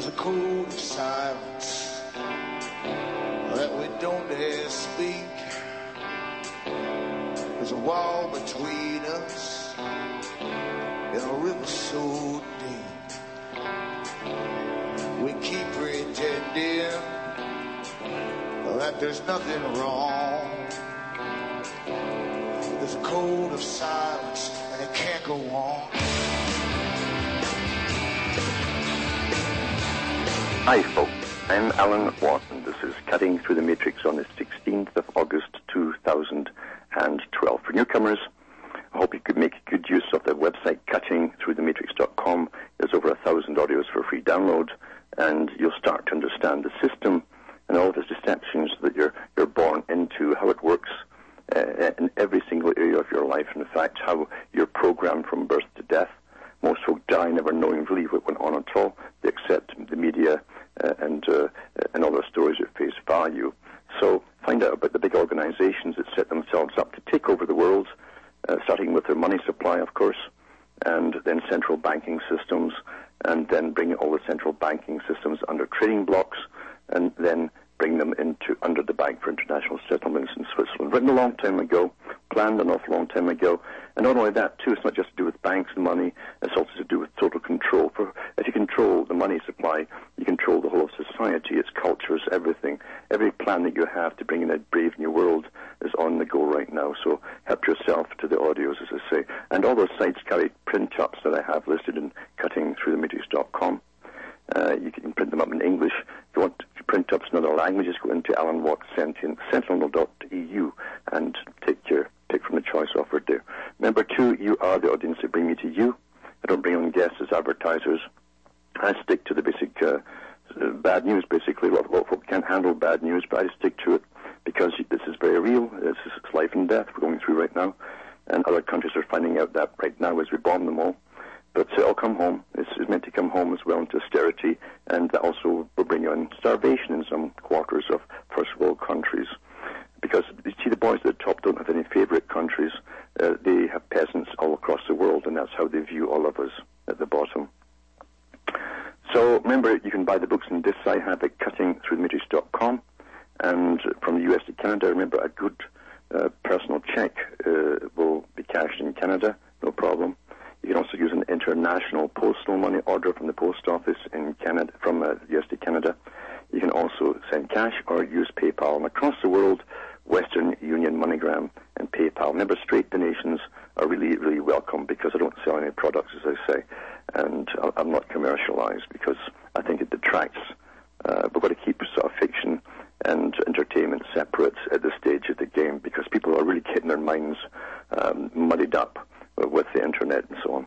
There's a code of silence that we don't dare speak. There's a wall between us in a river so deep. We keep pretending that there's nothing wrong. There's a code of silence and it can't go on. Hi folks, I'm Alan Watt and this is Cutting Through the Matrix on the 16th of August 2012. For newcomers, I hope you could make good use of the website cuttingthroughthematrix.com. There's over 1,000 audios for free download, and you'll start to understand the system and all of its deceptions that you're born into, how it works in every single area of your life, and in fact how you're programmed from birth to death. Most folk die never knowing really what went on at all. They accept the media and all their stories at face value. So find out about the big organizations that set themselves up to take over the world, starting with their money supply, of course, and then central banking systems, and then bring all the central banking systems under trading blocks, and then bring them into under the Bank for International Settlements in Switzerland. Written a long time ago, planned an awful long time ago. And not only that, too, it's not just to do with banks and money, it's also to do with total control. For if you control the money supply, you control the whole of society, its cultures, everything. Every plan that you have to bring in a brave new world is on the go right now. So help yourself to the audios, as I say. And all those sites carry print-ups that I have listed in cuttingthroughthematrix.com. You can print them up in English. If you want to print ups in other languages, go into Alan Watt Sentinel.eu and take your pick from the choice offered there. Number two, you are the audience that bring me to you. I don't bring on guests as advertisers. I stick to the basic bad news, basically. A lot of folk can't handle bad news, but I stick to it because this is very real. It's life and death we're going through right now. And other countries are finding out that right now as we bomb them all. But it'll come home. It's meant to come home as well into austerity, and that also will bring on starvation in some quarters of first world countries. Because, you see, the boys at the top don't have any favourite countries. They have peasants all across the world, and that's how they view all of us at the bottom. So, remember, you can buy the books and discs I have at cuttingthroughthematrix.com. And from the US to Canada, remember, a good personal check will be cashed in Canada, no problem. You can also use an international postal money order from the post office in Canada, from US to Canada. You can also send cash or use PayPal. And across the world, Western Union, MoneyGram, and PayPal. Remember, straight donations are really, really welcome because I don't sell any products, as I say, and I'm not commercialized because I think it detracts. We've got to keep sort of fiction and entertainment separate at this stage of the game because people are really getting their minds muddied up with the internet and so on.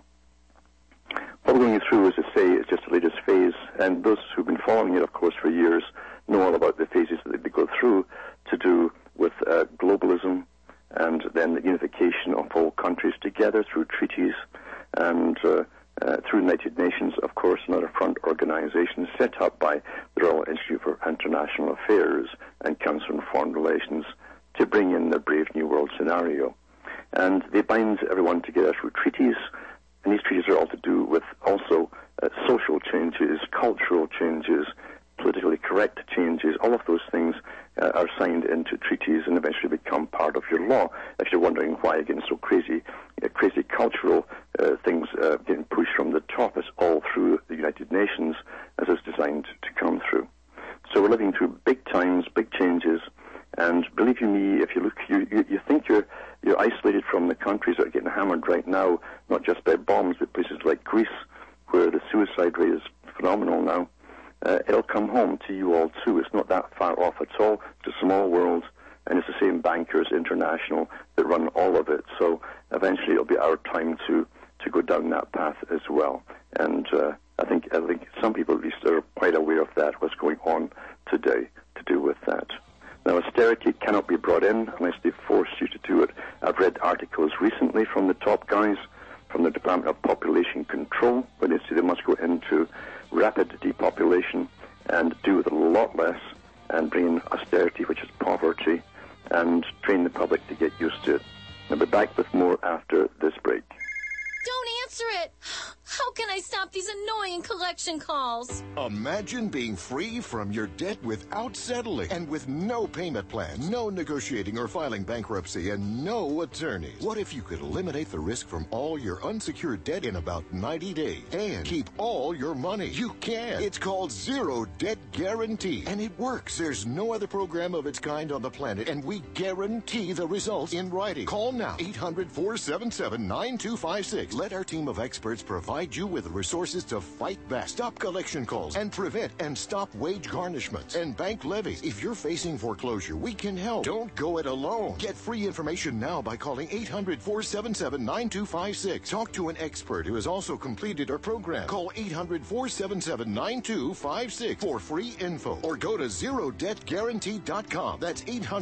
What we're going through, as I say, is just the latest phase, and those who've been following it, of course, for years know all about the phases that they go through to do with globalism and then the unification of all countries together through treaties and through United Nations, of course, another front organization set up by the Royal Institute for International Affairs and Council on Foreign Relations to bring in the Brave New World scenario. And they bind everyone together through treaties, and these treaties are all to do with also social changes, cultural changes, politically correct changes. All of those things are signed into treaties and eventually become part of your law. If you're wondering why you're getting so crazy cultural things getting pushed from the top, it's all through the United Nations as it's designed to come through. So we're living through big times, big changes, and believe you me, if you look, you think you're isolated from the countries that are getting hammered right now, not just by bombs, but places like Greece, where the suicide rate is phenomenal now. It'll come home to you all too. It's not that far off at all. It's a small world, and it's the same bankers, international, that run all of it. So eventually it'll be our time to go down that path as well. And I think some people at least are quite aware of that, what's going on today to do with that. Now, austerity cannot be brought in unless they force you to do it. I've read articles recently from the top guys from the Department of Population Control, where they say they must go into rapid depopulation and do with a lot less and bring in austerity, which is poverty, and train the public to get used to it. I'll be back with more after this break. Don't answer it! How can I stop these annoying collection calls? Imagine being free from your debt without settling and with no payment plan, no negotiating or filing bankruptcy, and no attorneys. What if you could eliminate the risk from all your unsecured debt in about 90 days and keep all your money? You can. It's called Zero Debt Guarantee, and it works. There's no other program of its kind on the planet, and we guarantee the results in writing. Call now, 800-477-9256. Let our team of experts provide you with resources to fight back, stop collection calls, and prevent and stop wage garnishments and bank levies. If you're facing foreclosure, we can help. Don't go it alone. Get free information now by calling 800-477-9256. Talk to an expert who has also completed our program. Call 800-477-9256 for free info, or go to ZeroDebtGuarantee.com. That's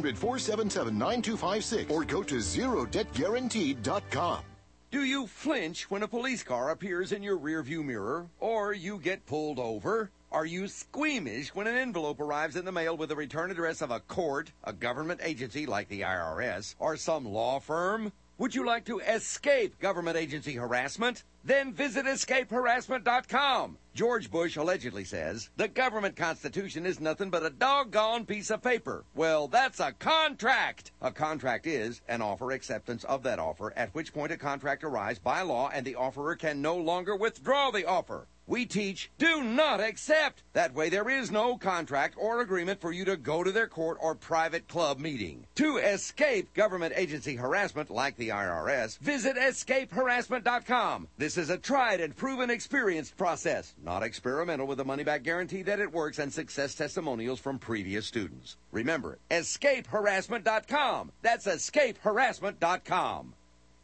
800-477-9256, or go to ZeroDebtGuarantee.com. Do you flinch when a police car appears in your rearview mirror, or you get pulled over? Are you squeamish when an envelope arrives in the mail with the return address of a court, a government agency like the IRS, or some law firm? Would you like to escape government agency harassment? Then visit escapeharassment.com. George Bush allegedly says, the government constitution is nothing but a doggone piece of paper. Well, that's a contract. A contract is an offer acceptance of that offer, at which point a contract arrives by law and the offerer can no longer withdraw the offer. We teach, do not accept. That way there is no contract or agreement for you to go to their court or private club meeting. To escape government agency harassment like the IRS, visit escapeharassment.com. This is a tried and proven experienced process, not experimental, with a money-back guarantee that it works and success testimonials from previous students. Remember, escapeharassment.com. That's escapeharassment.com.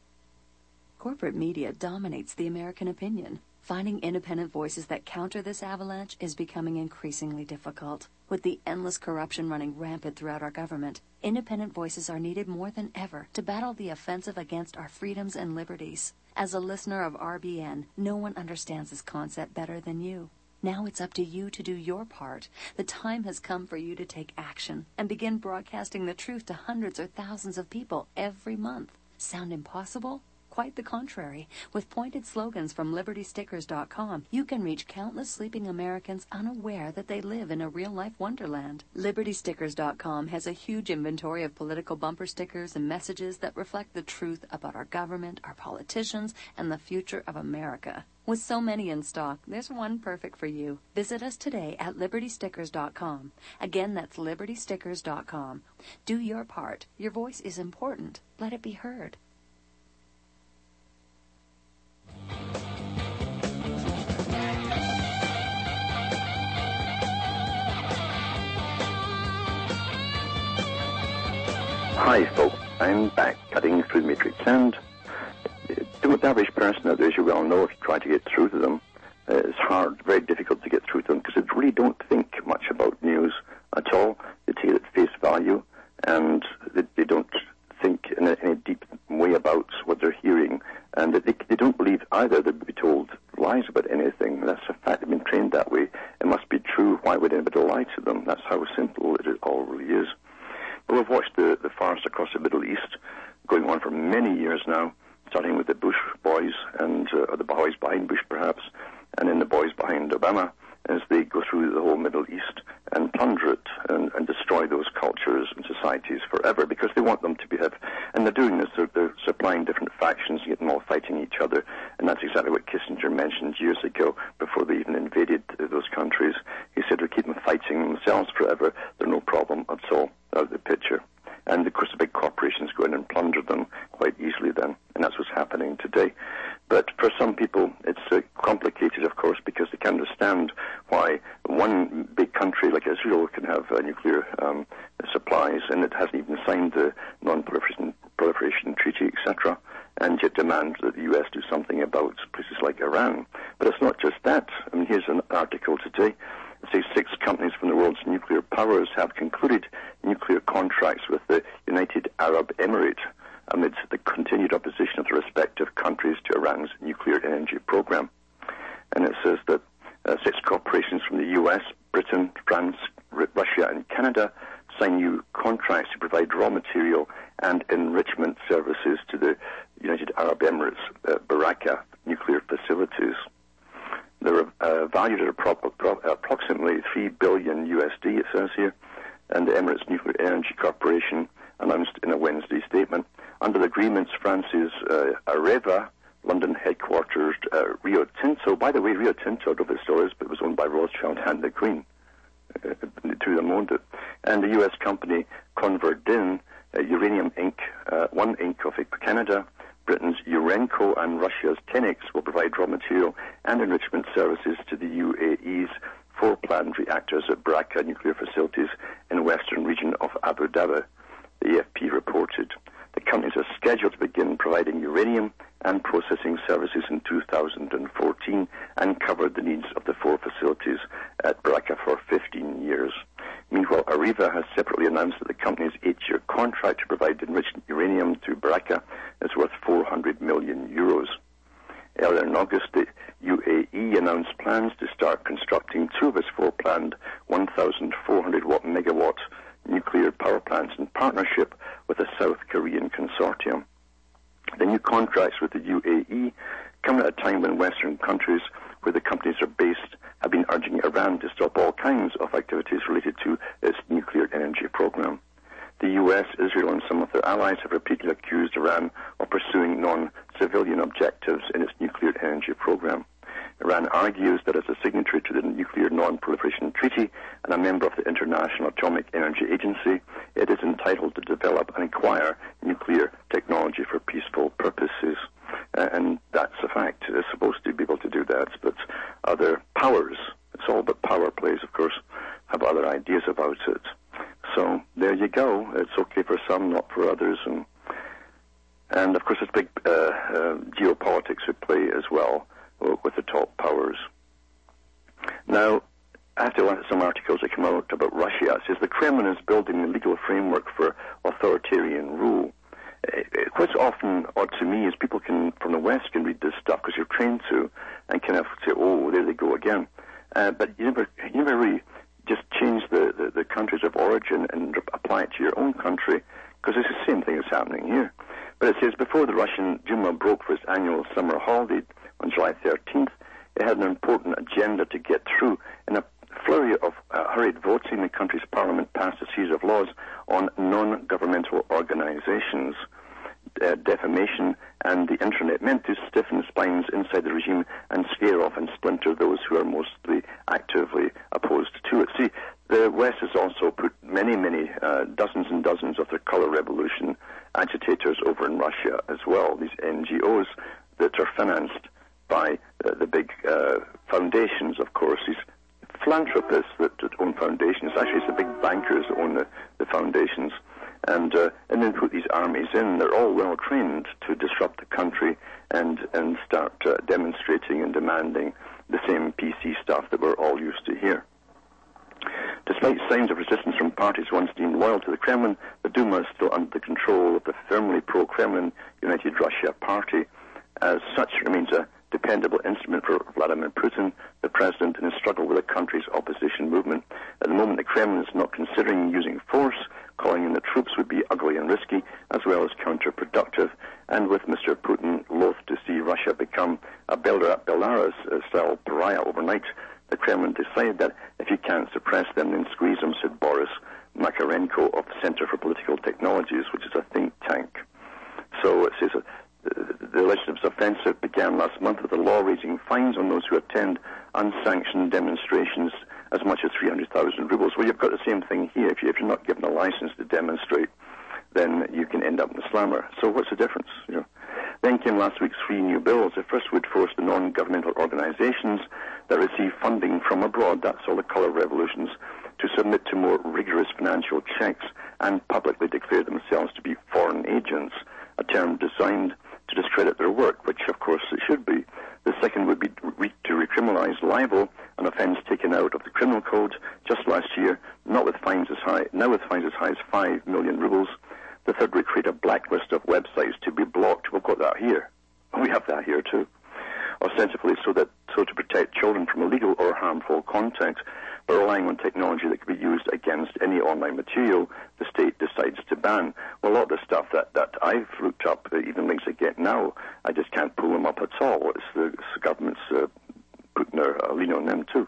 Corporate media dominates the American opinion. Finding independent voices that counter this avalanche is becoming increasingly difficult. With the endless corruption running rampant throughout our government, independent voices are needed more than ever to battle the offensive against our freedoms and liberties. As a listener of RBN, no one understands this concept better than you. Now it's up to you to do your part. The time has come for you to take action and begin broadcasting the truth to hundreds or thousands of people every month. Sound impossible? Quite the contrary. With pointed slogans from LibertyStickers.com, you can reach countless sleeping Americans unaware that they live in a real-life wonderland. LibertyStickers.com has a huge inventory of political bumper stickers and messages that reflect the truth about our government, our politicians, and the future of America. With so many in stock, there's one perfect for you. Visit us today at LibertyStickers.com. Again, that's LibertyStickers.com. Do your part. Your voice is important. Let it be heard. Hi, folks. I'm back cutting through the matrix, and to the average person out there, as you well know, if you try to get through to them, it's hard, very difficult to get through to them, because they really don't think much about news at all. They take it at face value, and they don't think in a deep way about what they're hearing, and they don't believe either. They'd be told lies about anything. That's a fact. They've been trained that way. It must be true. Why would anybody lie to them? That's how simple it all really is. But we've watched the farce across the Middle East going on for many years now, starting with the Bush boys and or the boys behind Bush perhaps, and then the boys behind Obama, as they go through the whole Middle East and plunder it and destroy those cultures and societies forever, because they want them to have, and they're doing this, they're supplying different factions, getting them all fighting each other, and that's exactly what Kissinger mentioned years ago before they even invaded those countries. He said, we keep them fighting themselves forever, they're no problem at all out of the picture. And of course the big corporations go in and plunder them quite easily then, and that's what's happening today. But for some people it's complicated, of course, because they can't understand why one big country like Israel can have nuclear supplies, and it hasn't even signed the non-proliferation treaty, etc., and yet demand that the U.S. do something about places like Iran. But it's not just that. I mean, here's an article today. It says 6 companies from the world's nuclear powers have concluded nuclear contracts with the United Arab Emirates amidst the continued opposition of the respective countries to Iran's nuclear energy program. And it says that 6 corporations from the U.S., Britain, France, Russia, and Canada sign new contracts to provide raw material and enrichment services to the United Arab Emirates Barakah nuclear facilities. valued at approximately $3 billion USD, it says here, and the Emirates Nuclear Energy Corporation announced in a Wednesday statement. Under the agreements, France's Areva, London headquartered Rio Tinto. By the way, Rio Tinto, I don't know if it still is, but it was owned by Rothschild and the Queen. The two of them owned it. And the U.S. company Converdyn, Uranium Inc., One Inc. of Canada, Britain's Urenco, and Russia's Tenex will provide raw material and enrichment services to the UAE's 4 planned reactors at Baraka nuclear facilities in the western region of Abu Dhabi, the AFP reported. The companies are scheduled to begin providing uranium and processing services in 2014 and covered the needs of the 4 facilities at Baraka for 15 years. Meanwhile, Areva has separately announced that the company's 8-year contract to provide enriched uranium to Baraka is worth €400 million. Earlier in August, the UAE announced plans to start constructing 2 of its 4 planned 1,400 megawatt nuclear power plants in partnership with a South Korean consortium. The new contracts with the UAE come at a time when Western countries where the companies are based have been urging Iran to stop all kinds of activities related to its nuclear energy program. The US, Israel, and some of their allies have repeatedly accused Iran of pursuing non-civilian objectives in its nuclear energy program. Iran argues that as a signatory to the Nuclear Non-Proliferation Treaty and a member of the International Atomic Energy Agency, it is entitled to develop and acquire nuclear technology for peaceful purposes. And that's a fact. It's supposed to be able to do that, but other powers, it's all about power plays, of course, have other ideas about it. So there you go. It's okay for some, not for others. And of course, it's big geopolitics at play as well with the top powers. Now, I have to look at some articles that come out about Russia. It says the Kremlin is building a legal framework for authoritarian rule. What's often odd to me is people from the West can read this stuff because you're trained to and kind of say, oh, there they go again. But you never really just change the countries of origin and apply it to your own country, because it's the same thing that's happening here. But it says before the Russian Duma broke for its annual summer holiday on July 13th, it had an important agenda to get through. In a flurry of hurried voting, the country's parliament passed a series of laws on non-governmental organizations, defamation, and the internet, meant to stiffen spines inside the regime and scare off and splinter those who are mostly actively opposed to it. See, the West has also put many dozens and dozens of their color revolution agitators over in Russia as well, these NGOs that are financed by the big foundations, of course, these philanthropists that own foundations. Actually, it's the big bankers that own the foundations. And then put these armies in. They're all well trained to disrupt the country and start demonstrating and demanding the same PC stuff that we're all used to here. Despite signs of resistance from parties once deemed loyal to the Kremlin, the Duma is still under the control of the firmly pro-Kremlin United Russia Party. As such, it remains a dependable instrument for Vladimir Putin, the president, in his struggle with the country's opposition movement. At the moment, the Kremlin is not considering using force. Calling in the troops would be ugly and risky, as well as counterproductive. And with Mr. Putin loath to see Russia become a Belarus-style pariah overnight, the Kremlin decided that if you can't suppress them, then squeeze them, said Boris Makarenko of the Center for Political Technologies, which is a think tank. So it says the legislative offensive began last month with the law raising fines on those who attend unsanctioned demonstrations as much as 300,000 rubles. Well, you've got the same thing here. If you're not given a license to demonstrate, then you can end up in the slammer. So what's the difference? Then came last week's 3 new bills. The first would force the non-governmental organizations that receive funding from abroad, that's all the color revolutions, to submit to more rigorous financial checks and publicly declare themselves to be foreign agents, a term designed to discredit their work, which of course it should be. The second would be to recriminalize libel, an offence taken out of the criminal code just last year, now with fines as high as 5 million rubles. The third would create a blacklist of websites to be blocked. We've got that here. We have that here too. Ostensibly so to protect children from illegal or harmful content, but relying on technology that can be used against any online material the state decides to ban. Well, a lot of the stuff that I've looked up, even links I get now, I just can't pull them up at all. It's the government's putting their lean on them too.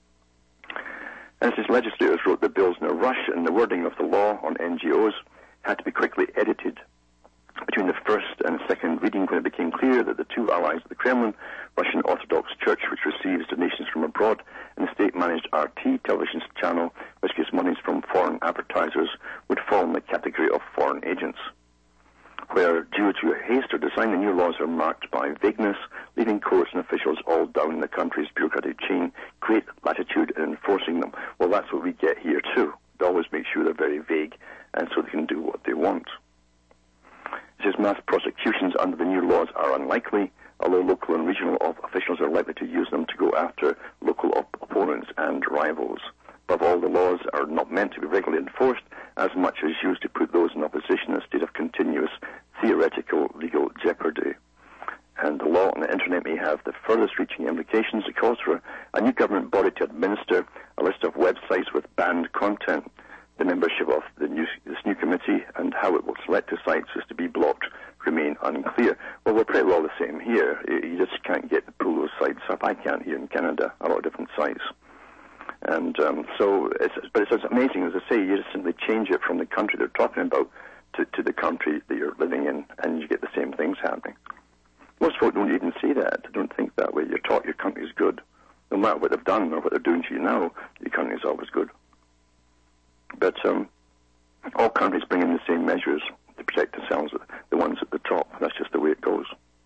As his legislators wrote the bills in a rush, and the wording of the law on NGOs had to be quickly edited between the first and second reading when it became clear that the two allies of the Kremlin, Russian Orthodox Church, which receives donations from abroad, and the state-managed RT television channel, which gets monies from foreign advertisers, would fall in the category of foreign agents. Where, due to haste or design, the new laws are marked by vagueness, leaving courts and officials all down the country's bureaucratic chain great latitude in enforcing them. Well, that's what we get here too. They always make sure they're very vague, and so they can do what they want. It says mass prosecutions under the new laws are unlikely, although local and regional officials are likely to use them to go after local opponents and rivals. Above all, the laws are not meant to be regularly enforced as much as used to put those in opposition in a state of continuous theoretical legal jeopardy. And the law on the Internet may have the furthest reaching implications. It calls for a new government body to administer a list of websites with banned content. The membership of this new committee and how it will select the sites is to be blocked remain unclear. Well, we're pretty well the same here. You just can't get to pull those sites up. I can't here in Canada, a lot of different sites. And but it's amazing, as I say, you just simply change it from the country they're talking about to the country that you're living in, and you get the same things happening. Most folk don't even see that. They don't think that way. You're taught your country is good. No matter what they've done or what they're doing to you now, your country is always good. But all countries bring in the same measures to protect themselves, the ones at the top. That's just the way it goes.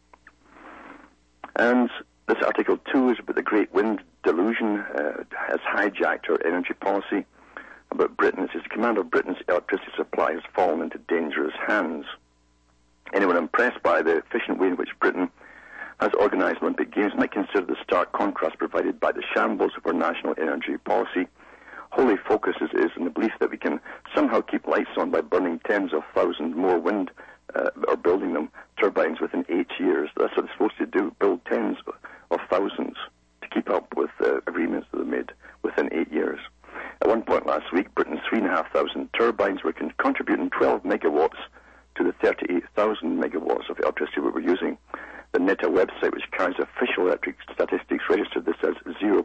And this Article 2 is about the Great Wind Delusion, has hijacked our energy policy. About Britain, it says the command of Britain's electricity supply has fallen into dangerous hands. Anyone impressed by the efficient way in which Britain has organised Olympic Games might consider the stark contrast provided by the shambles of our national energy policy. Wholly focused is in the belief that we can somehow keep lights on by burning tens of thousands more wind, or building them, turbines within 8 years. That's what it's supposed to do, build tens of thousands to keep up with agreements that are made within 8 years. At one point last week, Britain's 3,500 turbines were contributing 12 megawatts to the 38,000 megawatts of electricity we were using. The NETA website, which carries official electric statistics, registered this as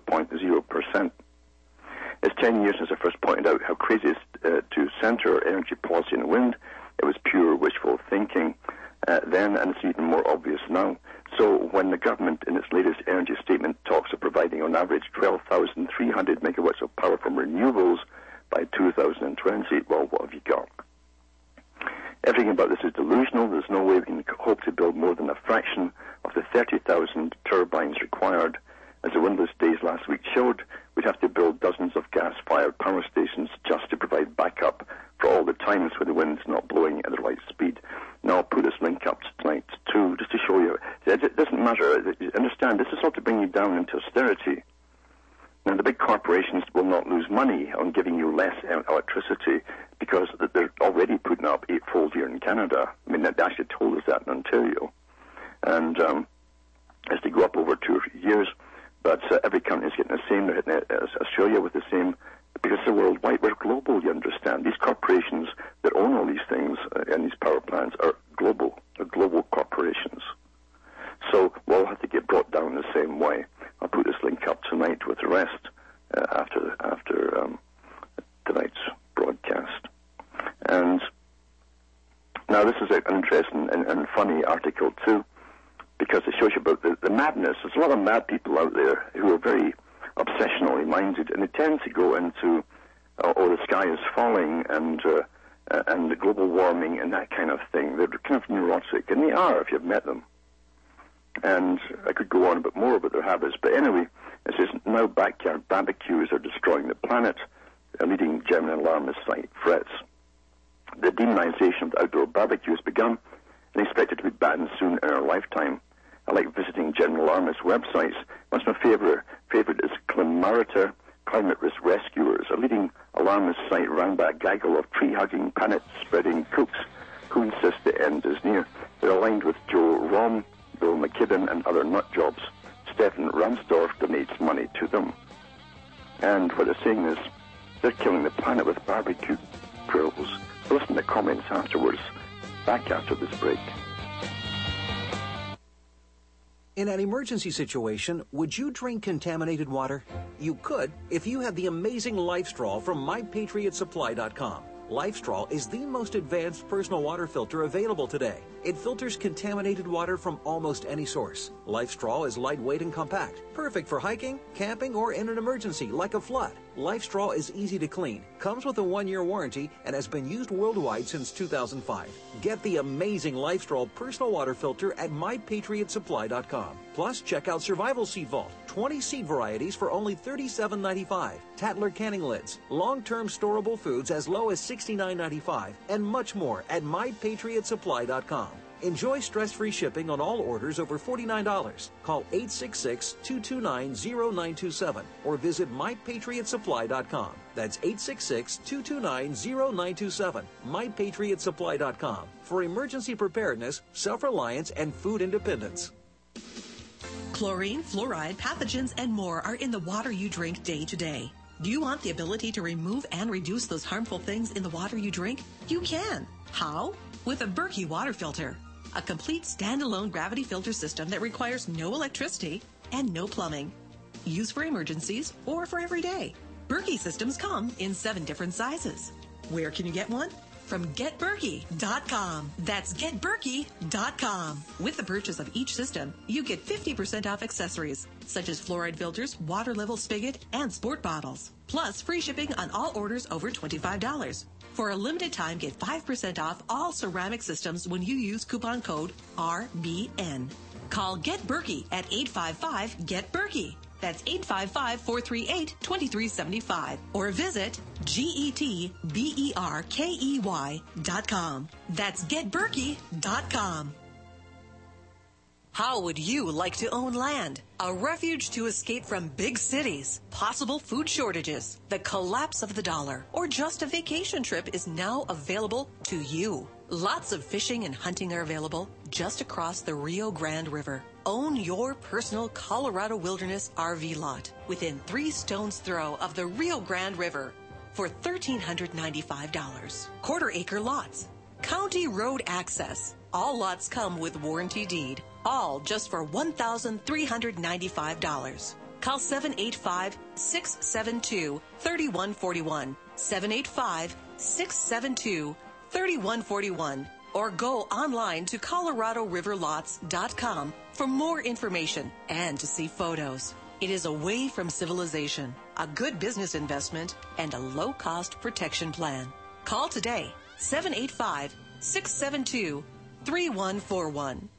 0.0%. It's 10 years since I first pointed out how crazy it is to centre our energy policy in wind. It was pure wishful thinking then, and it's even more obvious now. So when the government, in its latest energy statement, talks of providing on average 12,300 megawatts of power from renewables by 2020, well, what have you got? Everything about this is delusional. There's no way we can hope to build more than a fraction of the 30,000 turbines required. As the windless days last week showed, we'd have to build dozens of gas-fired power stations just to provide backup for all the times when the wind's not blowing at the right speed. Now, I'll put this link up tonight, too, just to show you. It doesn't matter. Understand, this is not to bring you down into austerity. Now, the big corporations will not lose money on giving you less electricity because they're already putting up eightfold here in Canada. I mean, they actually told us that in Ontario. And as they go up over 2 years, but every country is getting the same. They're hitting Australia with the same, because they're worldwide. We're global, you understand. These corporations that own all these things and these power plants are global. They're global corporations. So we'll have to get brought down the same way. I'll put this link up tonight with the rest after tonight's broadcast. And now this is an interesting and funny article too, because it shows you about the madness. There's a lot of mad people out there who are very obsessionally minded, and they tend to go into, the sky is falling and the global warming and that kind of thing. They're kind of neurotic, and they are if you've met them. And I could go on a bit more about their habits, but anyway, it says, now backyard barbecues are destroying the planet. A leading German alarmist site frets. The demonization of the outdoor barbecue has begun and expected to be banned soon in our lifetime. I like visiting general alarmist websites. One of my favorite is Climariter, Climate Risk Rescuers, a leading alarmist site run by a gaggle of tree-hugging, panic-spreading cooks who insist the end is near. They're aligned with Joe Romm, Bill McKibben, and other nut jobs. Stefan Ransdorf donates money to them. And what they're saying is, they're killing the planet with barbecue grills. Listen to the comments afterwards, back after this break. In an emergency situation, would you drink contaminated water? You could if you had the amazing LifeStraw from MyPatriotSupply.com. LifeStraw is the most advanced personal water filter available today. It filters contaminated water from almost any source. LifeStraw is lightweight and compact, perfect for hiking, camping, or in an emergency like a flood. LifeStraw is easy to clean, comes with a 1-year warranty, and has been used worldwide since 2005. Get the amazing LifeStraw personal water filter at MyPatriotSupply.com. Plus, check out Survival Seed Vault, 20 seed varieties for only $37.95, Tatler canning lids, long-term storable foods as low as $69.95, and much more at MyPatriotSupply.com. Enjoy stress-free shipping on all orders over $49. Call 866-229-0927 or visit MyPatriotSupply.com. That's 866-229-0927. MyPatriotSupply.com for emergency preparedness, self-reliance, and food independence. Chlorine, fluoride, pathogens, and more are in the water you drink day to day. Do you want the ability to remove and reduce those harmful things in the water you drink? You can. How? With a Berkey water filter. A complete standalone gravity filter system that requires no electricity and no plumbing. Used for emergencies or for every day. Berkey systems come in 7 different sizes. Where can you get one? From GetBerkey.com. That's GetBerkey.com. With the purchase of each system, you get 50% off accessories, such as fluoride filters, water level spigot, and sport bottles. Plus, free shipping on all orders over $25. For a limited time, get 5% off all ceramic systems when you use coupon code RBN. Call Get Berkey at 855-GET-BERKEY. That's 855-438-2375. Or visit GetBerkey.com. That's GetBerkey.com. How would you like to own land? A refuge to escape from big cities, possible food shortages, the collapse of the dollar, or just a vacation trip is now available to you. Lots of fishing and hunting are available just across the Rio Grande River. Own your personal Colorado Wilderness RV lot within 3 stones throw of the Rio Grande River for $1,395. Quarter-acre lots. County road access. All lots come with warranty deed. All just for $1,395. Call 785-672-3141. 785-672-3141. Or go online to ColoradoRiverLots.com for more information and to see photos. It is away from civilization, a good business investment, and a low-cost protection plan. Call today, 785-672-3141.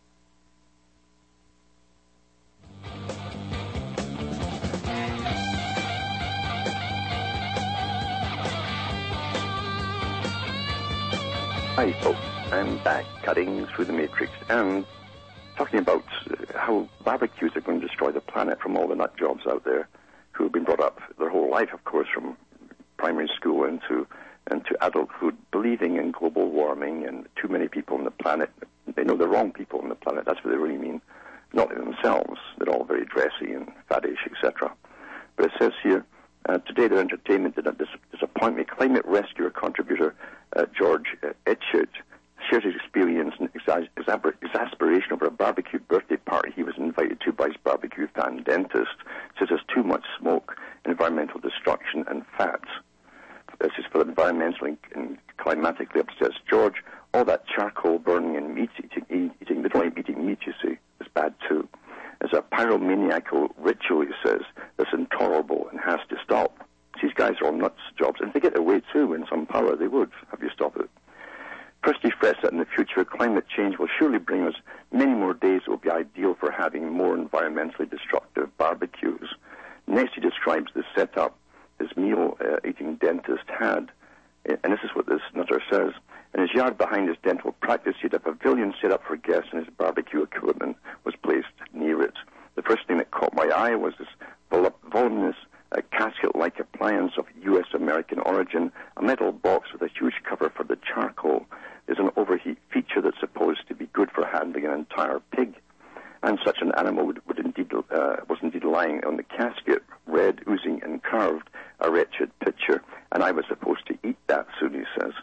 Hi folks, I'm back cutting through the matrix and talking about how barbecues are going to destroy the planet from all the nut jobs out there who have been brought up their whole life, of course, from primary school into adulthood, believing in global warming and too many people on the planet. They know the wrong people on the planet, that's what they really mean, not in themselves. They're all very dressy and faddish, etc. But it says here, today their entertainment did not disappoint me. Climate rescuer contributor George Etchett shares his experience and exasperation over a barbecue birthday party he was invited to by his barbecue fan dentist. Says there's too much smoke, environmental destruction, and fat. This is for environmentally and climatically upset. George, all that charcoal burning and meat eating, they don't like eating meat, you see. It's bad too. It's a pyromaniacal ritual, he says, that's intolerable and has to stop. These guys are all nuts jobs, and if they get their way too in some power, they would have you stop it. First, he frets that in the future, climate change will surely bring us many more days that will be ideal for having more environmentally destructive barbecues. Next, he describes the setup his meal-eating dentist had, and this is what this nutter says. In his yard behind his dental practice, he had a pavilion set up for guests, and his barbecue equipment was placed near it. The first thing that caught my eye was this voluminous casket-like appliance of U.S.-American origin, a metal box with a huge cover for the charcoal. There's an overheat feature that's supposed to be good for handling an entire pig. And such an animal was indeed lying on the casket, red, oozing, and carved, a wretched picture, and I was supposed to eat that soon, he says. But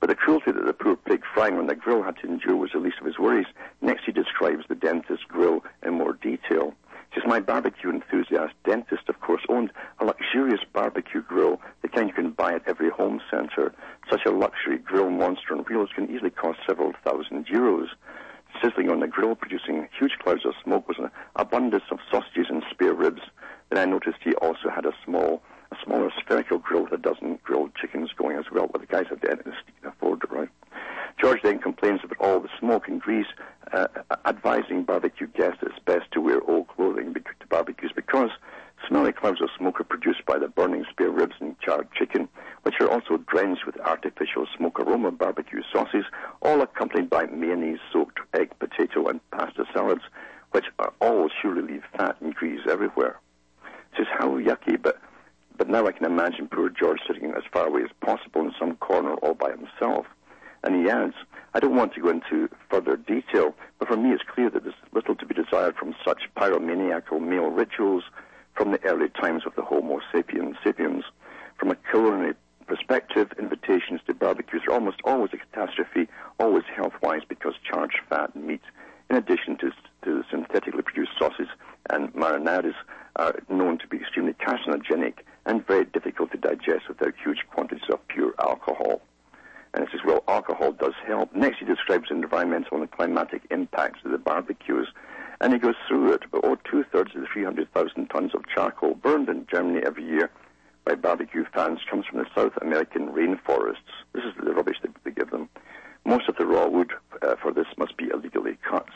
But the cruelty that the poor pig frying on the grill had to endure was the least of his worries. Next, he describes the dentist's grill in more detail. He says, my barbecue enthusiast dentist, of course, owned a luxurious barbecue grill, the kind you can buy at every home centre. Such a luxury grill monster on wheels can easily cost several €1,000s. Sizzling on the grill, producing huge clouds of smoke, was an abundance of sausages and spare ribs. Then I noticed he also had a smaller spherical grill with a dozen grilled chickens going as well. But the guy's a dentist, he can afford it, right? George then complains about all the smoke and grease, advising barbecue guests it's best to wear old clothing to barbecues because smelly clouds of smoke are produced by the burning spare ribs and charred chicken, which are also drenched with artificial smoke aroma barbecue sauces, all accompanied by mayonnaise-soaked egg, potato, and pasta salads, which are all surely leave fat and grease everywhere. It says, how yucky, but now I can imagine poor George sitting as far away as possible in some corner all by himself. And he adds, I don't want to go into further detail, but for me it's clear that there's little to be desired from such pyromaniacal male rituals from the early times of the Homo sapiens. From a culinary perspective, invitations to barbecues are almost always a catastrophe, always health-wise because charged fat and meat, in addition to synthetically produced sauces and marinades, are known to be extremely carcinogenic and very difficult to digest without huge quantities of pure alcohol. And it says, well, alcohol does help. Next, he describes the environmental and climatic impacts of the barbecues, and he goes through it. But 2/3 of the 300,000 tons of charcoal burned in Germany every year by barbecue fans comes from the South American rainforests. This is the rubbish they give them. Most of the raw wood for this must be illegally cut.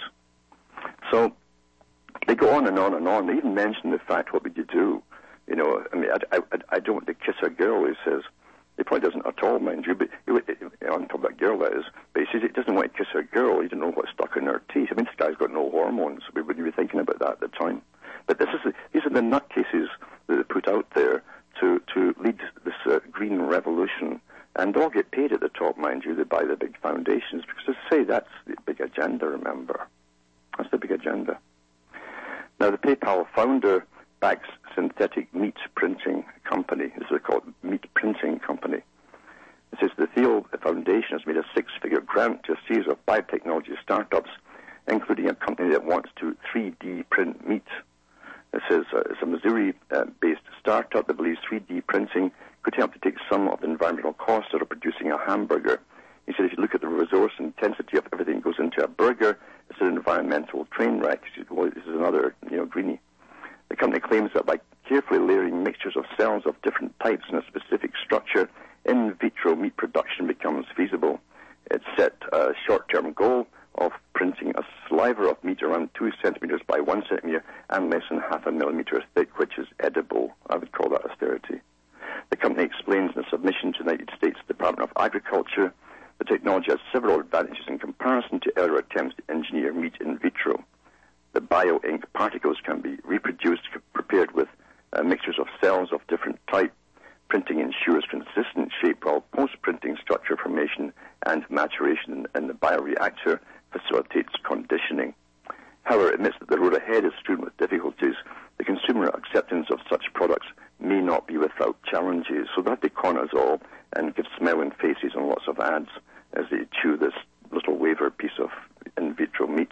So they go on and on and on. They even mention the fact, what would you do? You know, I mean, I don't want to kiss a girl, he says. He probably doesn't at all, mind you, but on top of that girl, that is. But he says he doesn't want to kiss a girl. He doesn't know what's stuck in her teeth. I mean, this guy's got no hormones. We wouldn't be thinking about that at the time. But these are the nutcases that they put out there to lead this green revolution. And all get paid at the top, mind you. They buy the big foundations. Because, as I say, that's the big agenda, remember. That's the big agenda. Now, the PayPal founder backs synthetic meat printing company. This is called meat printing company. It says the Thiel Foundation has made a 6-figure grant to a series of biotechnology startups, including a company that wants to 3D print meat. It says it's a Missouri-based startup that believes 3D printing could help to take some of the environmental costs out of producing a hamburger. He said if you look at the resource intensity of everything that goes into a burger, it's an environmental train wreck. He said, well, this is another, greenie. The company claims that by carefully layering mixtures of cells of different types in a specific structure, in vitro meat production becomes feasible. It set a short-term goal of printing a sliver of meat around 2 centimeters by 1 centimeter and less than 0.5 millimeter thick, which is edible. I would call that austerity. The company explains in a submission to the United States Department of Agriculture the technology has several advantages in comparison to earlier attempts to engineer meat in vitro. The bio-ink particles can be reproduced, prepared with mixtures of cells of different type. Printing ensures consistent shape, while post-printing structure formation and maturation in the bioreactor facilitates conditioning. However, it admits that the road ahead is strewn with difficulties. The consumer acceptance of such products may not be without challenges. So that they con us all and give smiling faces and lots of ads as they chew this little wafer piece of in vitro meat.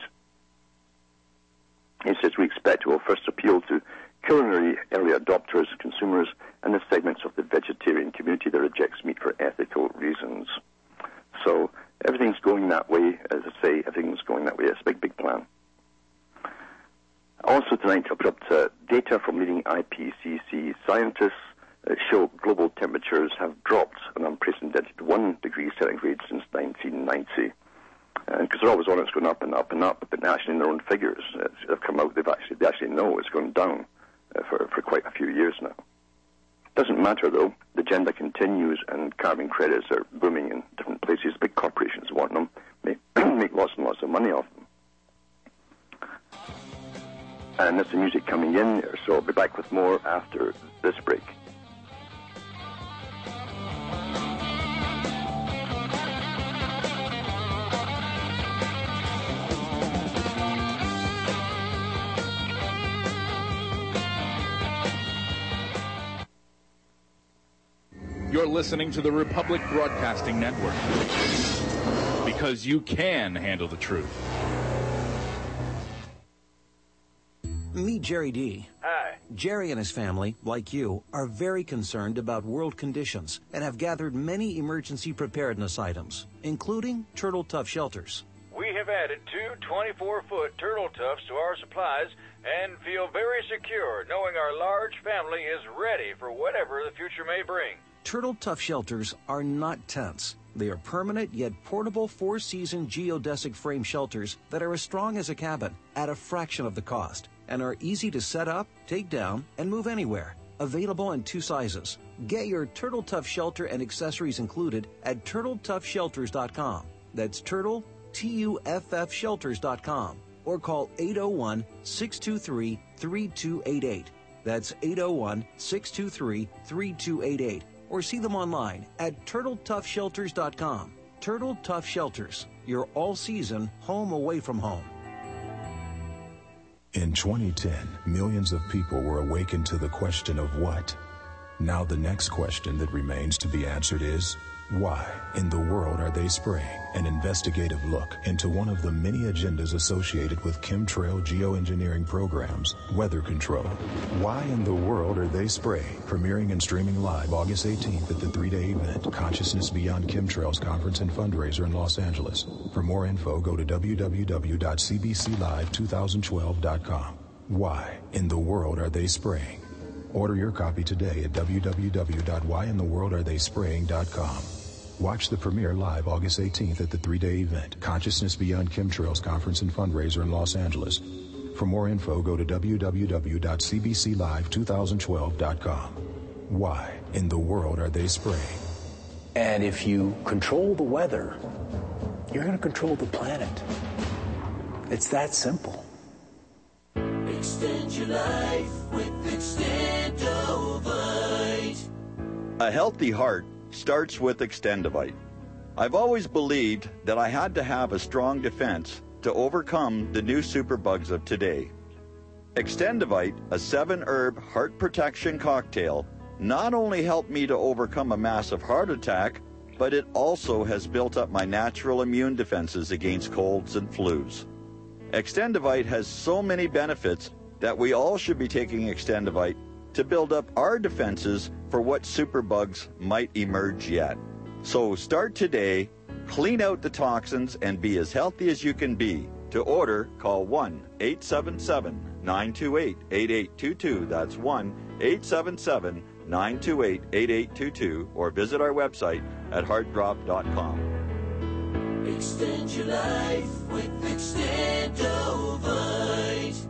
He says we expect it will first appeal to culinary early adopters, consumers, and the segments of the vegetarian community that rejects meat for ethical reasons. So everything's going that way. As I say, everything's going that way. It's a big, big plan. Also tonight, I put up data from leading IPCC scientists that show global temperatures have dropped an unprecedented 1 degree centigrade since 1990. And because they're always on, it's going up and up and up, but actually in their own figures, they've come out, they actually know it's going down for quite a few years now. Doesn't matter, though. The agenda continues, and carbon credits are booming in different places. Big corporations want them, make lots and lots of money off them. And there's the music coming in here, so I'll be back with more after this break. You're listening to the Republic Broadcasting Network. Because you can handle the truth. Meet Jerry D. Hi. Jerry and his family, like you, are very concerned about world conditions and have gathered many emergency preparedness items, including Turtle Tough shelters. We have added 2 24-foot Turtle Toughs to our supplies and feel very secure knowing our large family is ready for whatever the future may bring. Turtle Tough shelters are not tents. They are permanent yet portable 4-season geodesic frame shelters that are as strong as a cabin at a fraction of the cost and are easy to set up, take down, and move anywhere. Available in 2 sizes. Get your Turtle Tough shelter and accessories included at TurtleToughShelters.com. That's Turtle, TUFF Shelters.com. Or call 801-623-3288. That's 801-623-3288. Or see them online at TurtleToughShelters.com. Turtle Tough Shelters, your all-season home away from home. In 2010, millions of people were awakened to the question of what. Now the next question that remains to be answered is, why in the world are they spraying? An investigative look into one of the many agendas associated with chemtrail geoengineering programs, weather control. Why in the world are they spraying? Premiering and streaming live August 18th at the 3-day event, Consciousness Beyond Chemtrails Conference and Fundraiser in Los Angeles. For more info, go to www.cbclive2012.com. Why in the world are they spraying? Order your copy today at www.whyintheworldaretheyspraying.com. Watch the premiere live August 18th at the 3-day event, Consciousness Beyond Chemtrails Conference and Fundraiser in Los Angeles. For more info, go to www.cbclive2012.com. Why in the world are they spraying? And if you control the weather, you're going to control the planet. It's that simple. Extend your life with Extendovite. A healthy heart starts with Extendovite. I've always believed that I had to have a strong defense to overcome the new superbugs of today. Extendovite, a 7-herb heart protection cocktail, not only helped me to overcome a massive heart attack, but it also has built up my natural immune defenses against colds and flus. Extendovite has so many benefits that we all should be taking Extendovite to build up our defenses for what superbugs might emerge yet. So start today, clean out the toxins, and be as healthy as you can be. To order, call 1-877-928-8822. That's 1-877-928-8822. Or visit our website at heartdrop.com. Extend your life with Extendovite.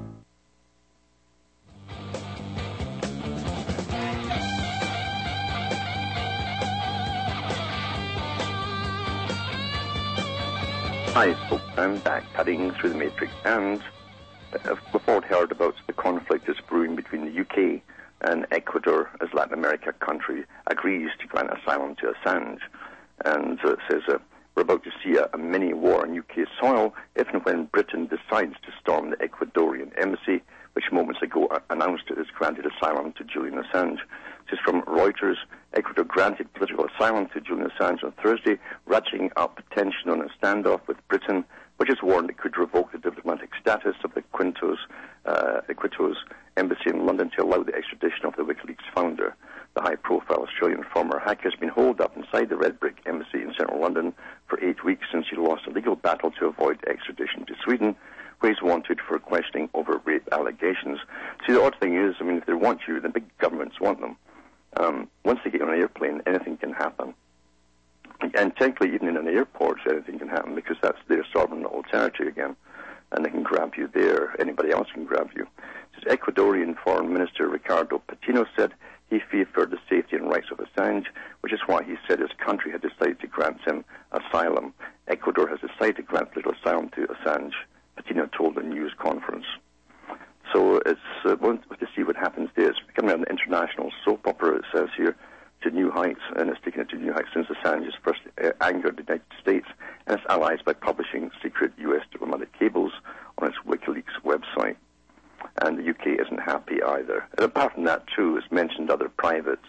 Hi, folks. I'm back cutting through the matrix, and we've all heard about the conflict that's brewing between the UK and Ecuador as Latin America country agrees to grant asylum to Assange, and says we're about to see a mini war on UK soil if and when Britain decides to storm the Ecuadorian embassy, which moments ago announced it has granted asylum to Julian Assange. This is from Reuters. Ecuador granted political asylum to Julian Assange on Thursday, ratcheting up tension on a standoff with Britain, which has warned it could revoke the diplomatic status of the Iquitos embassy in London to allow the extradition of the WikiLeaks founder. The high-profile Australian former hacker has been holed up inside the Red Brick Embassy in central London for 8 weeks since he lost a legal battle to avoid extradition to Sweden, where he's wanted for questioning over rape allegations. See, the odd thing is, if they want you, the big governments want them. Once they get on an airplane, anything can happen. And technically, even in an airport, anything can happen because that's their sovereign little territory again. And they can grab you there. Anybody else can grab you. Ecuadorian Foreign Minister Ricardo Patino said he feared for the safety and rights of Assange, which is why he said his country had decided to grant him asylum. Ecuador has decided to grant political asylum to Assange, Patino told a news conference. So it's we'll to see what happens there. It's becoming an international soap opera, it says here, to new heights, and it's taken it to new heights since Assange has first angered the United States and its allies by publishing secret U.S. diplomatic cables on its WikiLeaks website. And the UK isn't happy either. And apart from that, too, it's mentioned other privates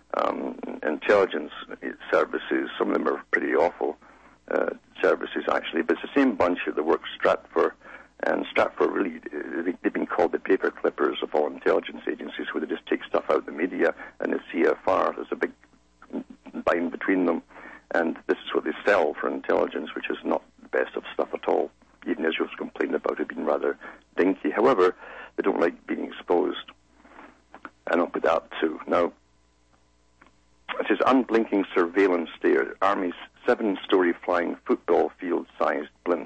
intelligence services. Some of them are pretty awful services, actually, but it's the same bunch that works Stratfor. And Stratfor, really, they've been called the paper clippers of all intelligence agencies, where they just take stuff out of the media, and the CFR, there's a big bind between them, and this is what they sell for intelligence, which is not the best of stuff at all. Even Israel's complained about it being rather dinky. However, they don't like being exposed. And I'll put that too. Now, it says unblinking surveillance stare. Army's 7-story flying football field-sized blimp.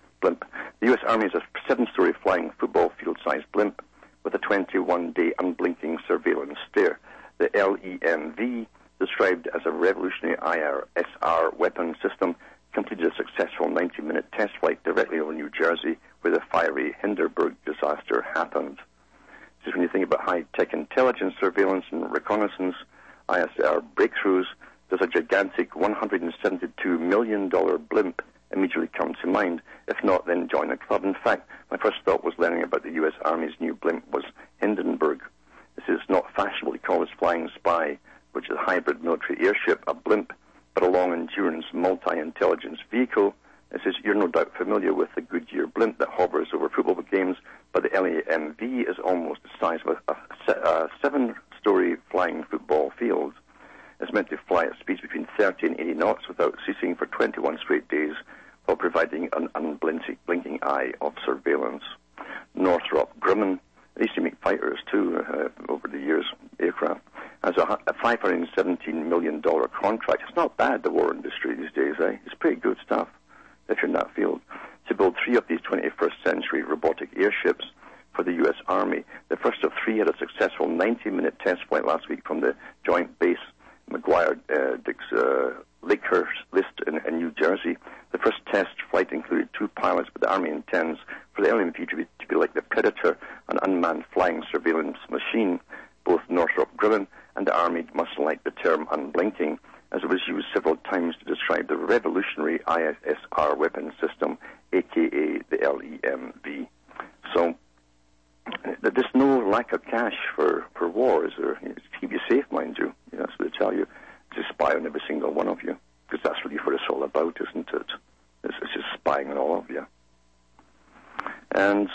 The U.S. Army has a 7-story flying football field-sized blimp with a 21-day unblinking surveillance stare. The LEMV, described as a revolutionary IRSR weapon system, completed a successful 90-minute test flight directly over New Jersey, where the fiery Hindenburg disaster happened. This is when you think about high-tech intelligence, surveillance, and reconnaissance, ISR breakthroughs, does a gigantic $172 million blimp immediately come to mind? If not, then join the club. In fact, my first thought was learning about the U.S. Army's new blimp was Hindenburg. This is not fashionable to call this Flying Spy, which is a hybrid military airship, a blimp, but a long-endurance multi-intelligence vehicle. It says you're no doubt familiar with the Goodyear blimp that hovers over football games, but the LEMV is almost the size of a 7-story flying football field. It's meant to fly at speeds between 30 and 80 knots without ceasing for 21 straight days, while providing an unblinking eye of surveillance. Northrop Grumman, they used to make fighters too over the years, aircraft, has a $517 million contract. It's not bad, the war industry these days, eh? It's pretty good stuff if you're in that field, to build 3 of these 21st century robotic airships for the U.S. Army. The first of 3 had a successful 90-minute test flight last week from the Joint Base McGuire-Dix Lakehurst list in New Jersey. The first test flight included 2 pilots, but the Army intends for the LMV to be like the Predator, an unmanned flying surveillance machine. Both Northrop Grumman and the Army must like the term unblinking, as it was used several times to describe the revolutionary ISR weapon system, a.k.a. the LEMV. So there's no lack of cash for war, is there? It's to keep you safe, mind you. That's what they tell you. To spy on every single one of you, because that's really what it's all about, isn't it? It's just spying on all of you. And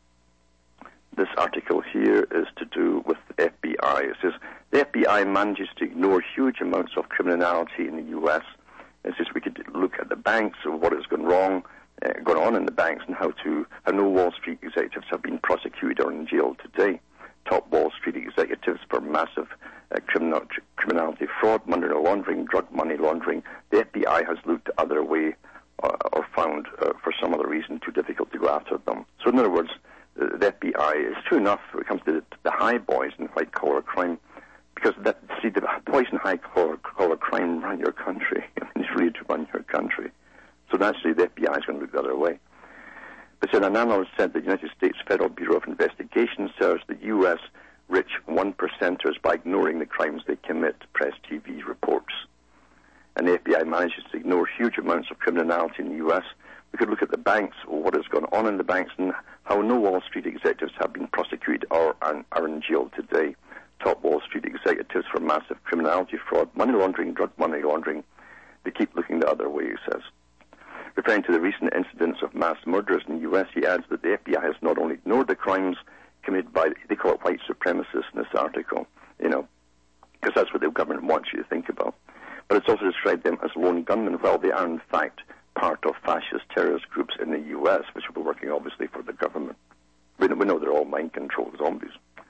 this article here is to do with the FBI. It says, the FBI manages to ignore huge amounts of criminality in the U.S. It says we could look at the banks, or what has gone wrong, gone on in the banks, and how no Wall Street executives have been prosecuted or in jail today. Top Wall Street executives for massive criminality, fraud, money laundering, drug money laundering. The FBI has looked the other way or found, for some other reason, too difficult to go after them. So in other words, the FBI is true enough when it comes to the high boys in white-collar crime, because the boys in high-collar crime run your country. It's really to run your country. So naturally, the FBI is going to look the other way. But an analyst said the United States Federal Bureau of Investigation serves the U.S. rich 1%ers by ignoring the crimes they commit, Press TV reports. And the FBI manages to ignore huge amounts of criminality in the U.S. We could look at the banks, or what has gone on in the banks, and how no Wall Street executives have been prosecuted or are in jail today. Top Wall Street executives for massive criminality, fraud, money laundering, drug money laundering. They keep looking the other way, he says. Referring to the recent incidents of mass murders in the U.S., he adds that the FBI has not only ignored the crimes committed by, they call it white supremacists in this article, because that's what the government wants you to think about. But it's also described them as lone gunmen. Well, they are in fact part of fascist terrorist groups in the U.S., which will be working obviously for the government. We know they're all mind-controlled zombies.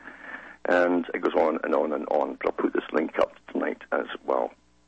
And it goes on and on and on, but I'll put this link up tonight as well.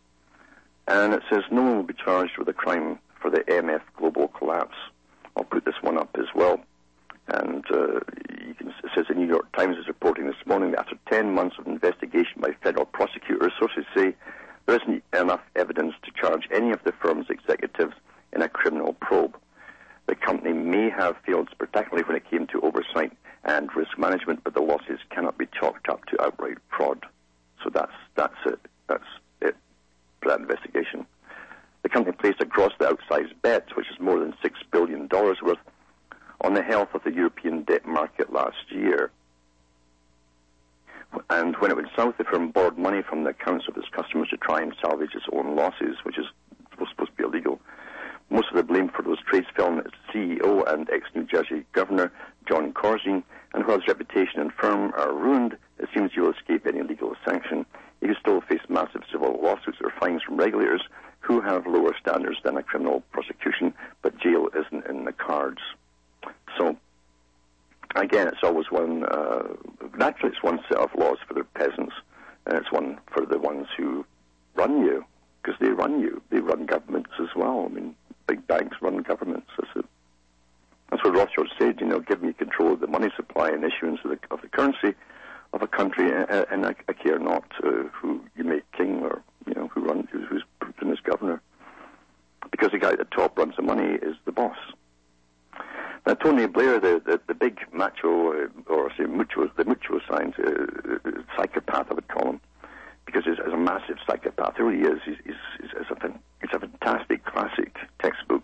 And it says no one will be charged with a crime for the MF global collapse. I'll put this one up as well. And it says the New York Times is reporting this morning that after 10 months of investigation by federal prosecutors, sources say there isn't enough evidence to charge any of the firm's executives in a criminal probe. The company may have failed spectacularly when it came to oversight and risk management, but the losses cannot be chalked up to outright fraud. So that's it. That's it for that investigation. The company placed a grossly outsized bet, which is more than $6 billion worth, on the health of the European debt market last year. And And when it went south, the firm borrowed money from the accounts of its customers to try and salvage its own losses, which is supposed to be illegal. Most of the blame for those trades fell on its CEO and ex-New Jersey Governor, John Corzine, and while his reputation and firm are ruined, it seems he will escape any legal sanction. He will still face massive civil lawsuits or fines from regulators who have lower standards than a criminal prosecution, but jail isn't in the cards. So, again, it's always one, naturally it's one set of laws for the peasants, and it's one for the ones who run you, because they run you. They run governments as well. I mean, big banks run governments. That's what Rothschild said, give me control of the money supply and issuance of the currency of a country, and I care not who you make king or, who's Putin as governor. Because the guy at the top runs the money is the boss. Now, Tony Blair, the big macho, the mucho science, psychopath, I would call him, because he's a massive psychopath. He really is. He's a fantastic classic textbook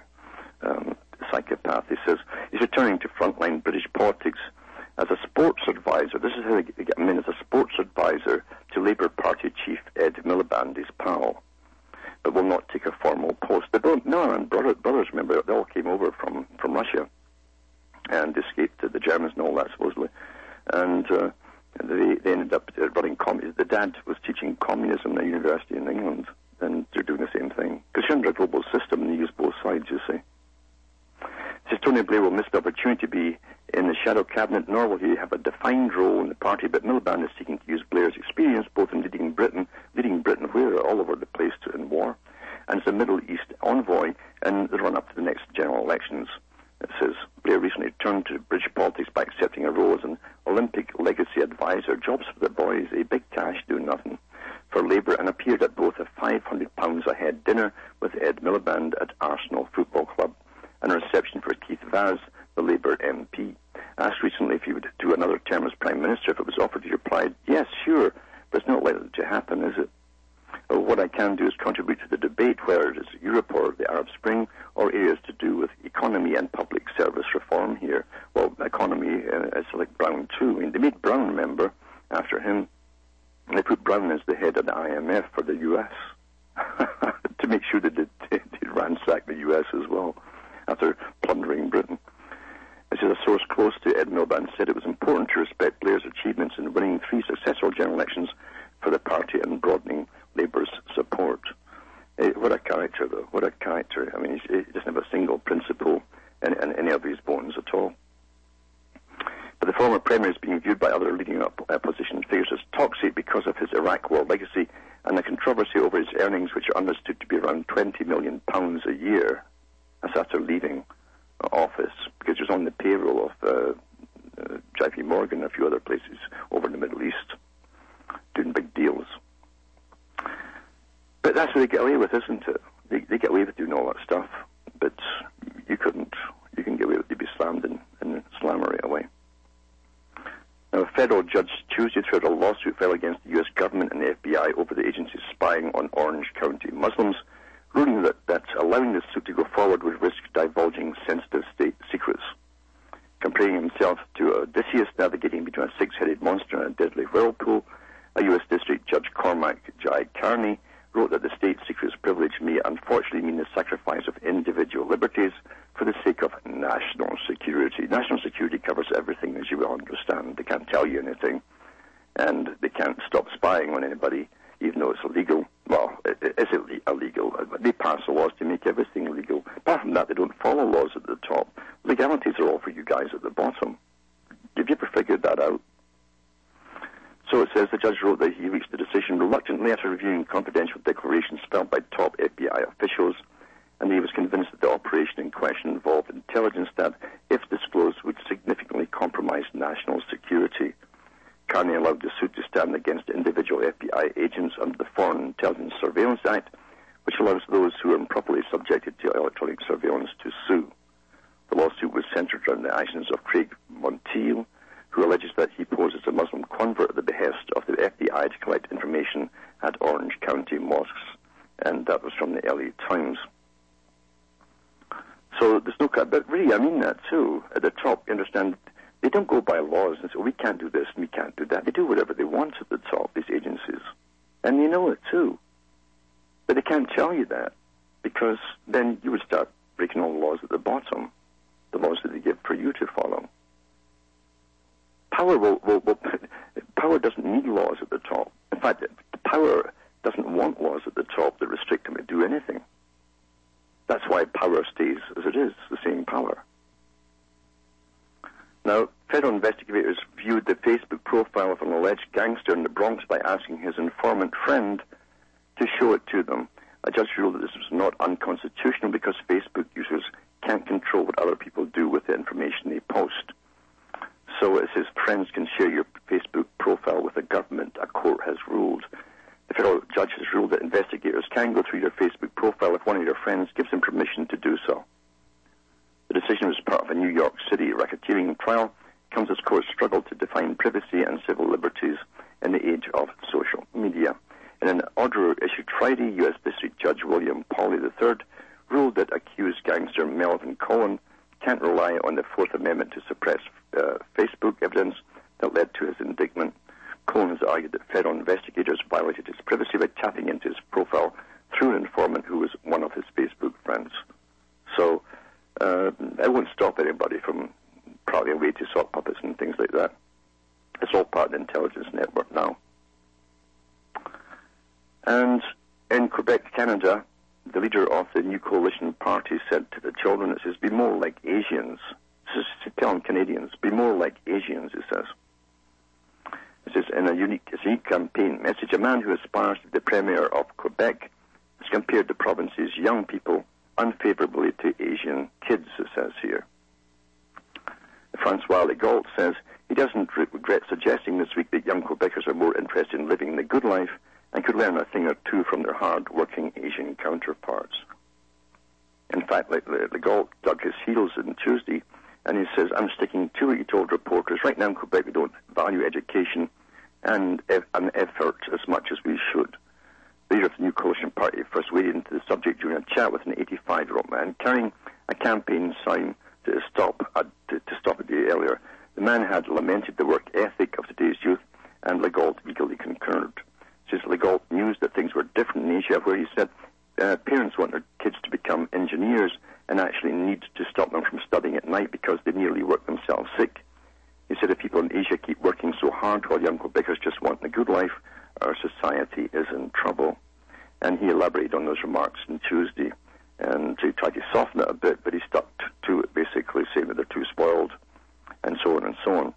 psychopath. He says he's returning to frontline British politics as a sports advisor. This is how they get him in, as a sports advisor to Labour Party chief Ed Miliband, his pal, but will not take a formal post. The Miliband brothers, remember, they all came over from Russia and escaped the Germans and all that, supposedly. And they ended up running communism. The dad was teaching communism at a university in England, and they're doing the same thing. Because you're under a global system, and they use both sides, you see. Says Tony Blair will miss the opportunity to be in the shadow cabinet, nor will he have a defined role in the party, but Miliband is seeking to use Blair's experience both in leading Britain where, all over the place in war, and as a Middle East envoy in the run-up to the next general elections. It says Blair recently returned to British politics by accepting a role as an Olympic legacy advisor, jobs for the boys, a big cash doing nothing, for Labour, and appeared at both a £500 a head dinner with Ed Miliband at Arsenal Football Club and a reception for Keith Vaz, the Labour MP. Asked recently if he would do another term as Prime Minister if it was offered, he replied, yes, sure, but it's not likely to happen, is it? Well, what I can do is contribute to the debate, whether it is Europe or the Arab Spring, or areas to do with economy and public service reform here. Well, economy is like Brown too. I mean, they made Brown, remember, after him. They put Brown as the head of the IMF for the U.S. to make sure that they ransack the U.S. as well, after plundering Britain. This is a source close to Ed Miliband said it was important to respect Blair's achievements in winning 3 successful general elections for the party and broadening Labour's support. What a character, though. What a character. I mean, he doesn't have a single principle in any of his bones at all. But the former Premier is being viewed by other leading opposition figures as toxic because of his Iraq war legacy and the controversy over his earnings, which are understood to be around £20 million a year. That's after leaving office, because he was on the payroll of JP Morgan and a few other places over in the Middle East, doing big deals. But that's what they get away with, isn't it? They get away with doing all that stuff, but you couldn't. You can get away with it. You'd be slammed and slam right away. Now, a federal judge Tuesday threw out a lawsuit filed against the U.S. government and the FBI over the agency's spying on Orange County Muslims, ruling that allowing the suit to go forward would risk divulging sensitive state secrets. Comparing himself to Odysseus navigating between a 6-headed monster and a deadly whirlpool, a U.S. District Judge Cormac Jai Carney wrote that the state secrets privilege may unfortunately mean the sacrifice of individual liberties for the sake of national security. National security covers everything, as you will understand. They can't tell you anything, and they can't stop spying on anybody, even though it's illegal. Well, it is illegal. They pass the laws to make everything legal. Apart from that, they don't follow laws at the top. Legalities are all for you guys at the bottom. Have you ever figured that out? So it says the judge wrote that he reached the decision reluctantly after reviewing confidential declarations filed by top FBI officials, and he was convinced that the operation in question involved intelligence that, if disclosed, would significantly compromise national security. Carney allowed the suit to stand against individual FBI agents under the Foreign Intelligence Surveillance Act, which allows those who are improperly subjected to electronic surveillance to sue. The lawsuit was centered around the actions of Craig Monteil, who alleges that he posed as a Muslim convert at the behest of the FBI to collect information at Orange County mosques, and that was from the LA Times. So there's no cut, but really I mean that too. At the top, you understand, They don't go by laws and say, we can't do this and we can't do that. They do whatever they want at the top, these agencies. And you know it too. But they can't tell you that, because then you would start breaking all the laws at the bottom, the laws that they give for you to follow. Power doesn't need laws at the top. In fact, power doesn't want laws at the top that restrict them to do anything. That's why power stays as it is, the same power. Now, federal investigators viewed the Facebook profile of an alleged gangster in the Bronx by asking his informant friend to show it to them. A judge ruled that this was not unconstitutional because Facebook users can't control what other people do with the information they post. So it says friends can share your Facebook profile with the government, a court has ruled. The federal judge has ruled that investigators can go through your Facebook profile if one of your friends gives them permission to do so. The decision was part of a New York City racketeering trial. Comes as courts struggle to define privacy and civil liberties in the age of social media. In an order issued Friday, U.S. District Judge William Pauley III ruled that accused gangster Melvin Cohen can't rely on the Fourth Amendment to suppress Facebook evidence that led to his indictment. Cohen has argued that federal investigators violated his privacy by tapping into his profile through an informant who was one of his Facebook friends. So it won't stop anybody from prowling away to sock puppets and things like that. It's all part of the intelligence network now. And in Quebec, Canada, the leader of the New Coalition Party said to the children, it says, be more like Asians. This is telling Canadians, be more like Asians, it says. It says, in a unique campaign message, a man who aspires to be the Premier of Quebec has compared the province's young people unfavorably to Asian kids, it says here. Francois Legault says he doesn't regret suggesting this week that young Quebecers are more interested in living the good life and could learn a thing or two from their hard-working Asian counterparts. In fact, Legault dug his heels on Tuesday, and he says, I'm sticking to what you told reporters. Right now in Quebec, we don't value education and an effort as much as we should. The leader of the New Coalition Party first waded into the subject during a chat with an 85-year-old man carrying a campaign sign to stop a day earlier. The man had lamented the work ethic of today's youth, and Legault eagerly concurred. Says Legault mused that things were different in Asia, where he said parents want their kids to become engineers and actually need to stop them from studying at night because they nearly work themselves sick. He said if people in Asia keep working so hard while young Quebecers just want the good life, our society is in trouble. And he elaborated on those remarks on Tuesday, and he tried to soften it a bit, but he stuck to it, basically saying that they're too spoiled, and so on and so on.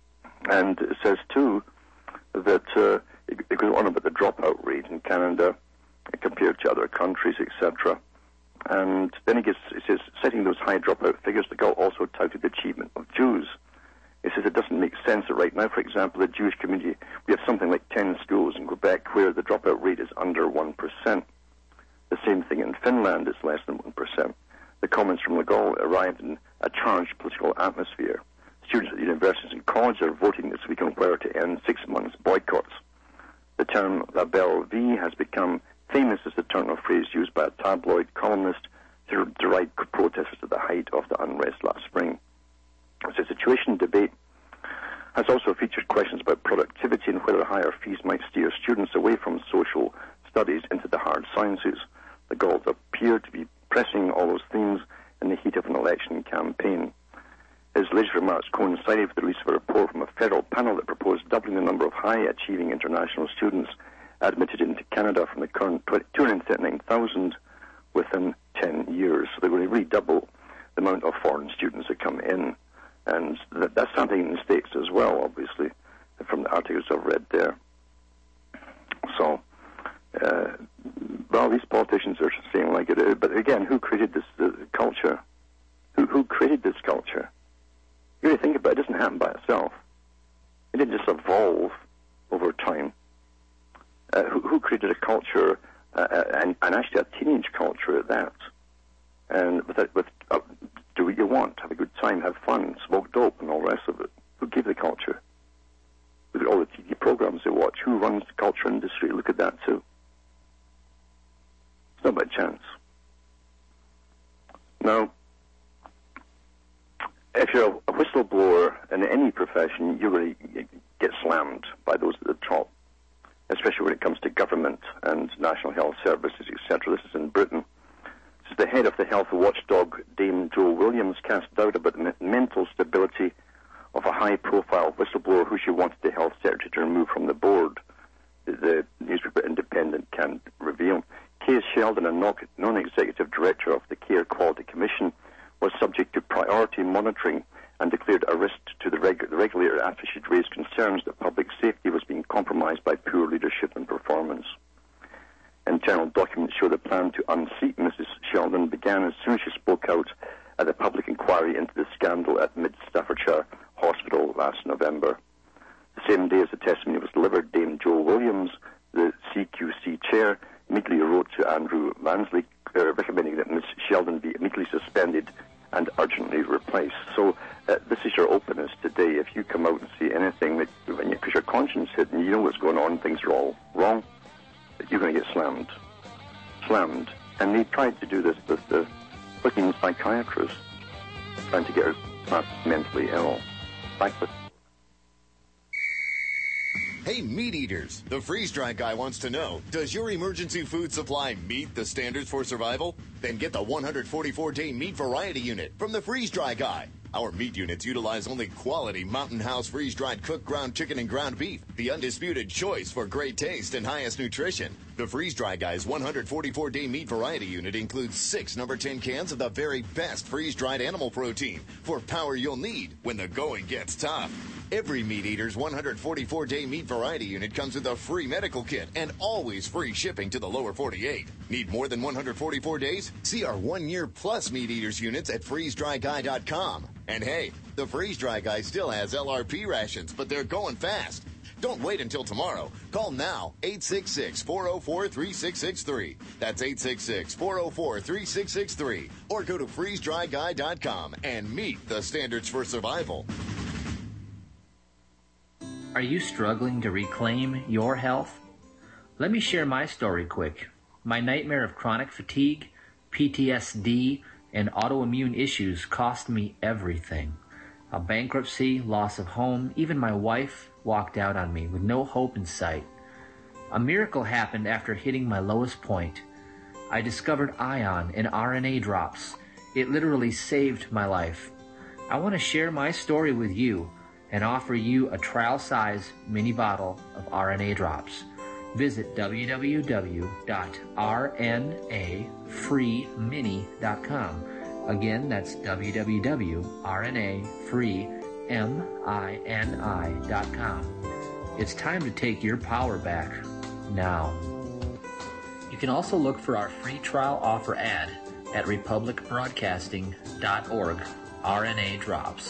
And it says, too, that it goes on about the dropout rate in Canada compared to other countries, etc. And then he says, citing those high dropout figures, the Legault also touted the achievement of Jews. He says it doesn't make sense that right now, for example, the Jewish community, we have something like 10 schools in Quebec where the dropout rate is under 1%. The same thing in Finland, it's less than 1%. The comments from Legault arrived in a charged political atmosphere. Students at universities and colleges are voting this week on whether to end 6 months boycotts. The term La Belle Vie has become famous as the turn of phrase used by a tabloid columnist to deride protesters at the height of the unrest last spring. The situation debate has also featured questions about productivity and whether higher fees might steer students away from social studies into the hard sciences. The Legault appeared to be pressing all those themes in the heat of an election campaign. His latest remarks coincided with the release of a report from a federal panel that proposed doubling the number of high-achieving international students admitted into Canada from the current 239,000 within 10 years. So they're going to really double the amount of foreign students that come in. And that's something in the States as well, obviously, from the articles I've read there. So, well, these politicians are saying like it is. But again, who created this culture? Who created this culture? You really think about it, it doesn't happen by itself. It didn't just evolve over time. Who created a culture, and actually a teenage culture at that? And do what you want, have a good time, have fun, smoke dope, and all the rest of it. Who gave the culture? Look at all the TV programs they watch. Who runs the culture industry? Look at that too. It's not by chance. Now, if you're a whistleblower in any profession, you're going to get slammed by those at the top, especially when it comes to government and national health services, etc. This is in Britain. This is the head of the health watchdog, Dame Jo Williams, cast doubt about the mental stability of a high-profile whistleblower who she wanted the health secretary to remove from the board. The newspaper Independent can reveal. Kay Sheldon, a non-executive director of the Care Quality Commission, was subject to priority monitoring and declared a risk to the regulator after she'd raised concerns that public safety was being compromised by poor leadership and performance. Internal documents show the plan to unseat Mrs. Sheldon began as soon as she spoke out at a public inquiry into the scandal at Mid Staffordshire Hospital last November. The same day as the testimony was delivered, Dame Jo Williams, the CQC chair, immediately wrote to Andrew Lansley recommending that Ms. Sheldon be immediately suspended and urgently replaced. So this is your openness today. If you come out and see anything that, when you push your conscience hit and you know what's going on, things are all wrong, you're going to get slammed. And they tried to do this with the fucking psychiatrists, trying to get her not mentally ill. Back with Hey, meat eaters, the freeze-dry guy wants to know, does your emergency food supply meet the standards for survival? Then get the 144-day meat variety unit from the freeze-dry guy. Our meat units utilize only quality Mountain House freeze-dried cooked ground chicken and ground beef, the undisputed choice for great taste and highest nutrition. The Freeze-Dry Guy's 144-day meat variety unit includes 6 number 10 cans of the very best freeze-dried animal protein for power you'll need when the going gets tough. Every Meat Eater's 144-day meat variety unit comes with a free medical kit and always free shipping to the lower 48. Need more than 144 days? See our 1-year plus Meat Eaters units at freezedryguy.com. And hey, the Freeze-Dry Guy still has LRP rations, but they're going fast. Don't wait until tomorrow. Call now, 866-404-3663. That's 866-404-3663. Or go to freezedryguy.com and meet the standards for survival. Are you struggling to reclaim your health? Let me share my story quick. My nightmare of chronic fatigue, PTSD, and autoimmune issues cost me everything. A bankruptcy, loss of home, even my wife walked out on me with no hope in sight. A miracle happened after hitting my lowest point. I discovered Ion and RNA drops. It literally saved my life. I want to share my story with you and offer you a trial-size mini bottle of RNA drops. Visit www.rnafreemini.com. Again, that's www.rnafreemini.com. It's time to take your power back now. You can also look for our free trial offer ad at republicbroadcasting.org. RNA Drops.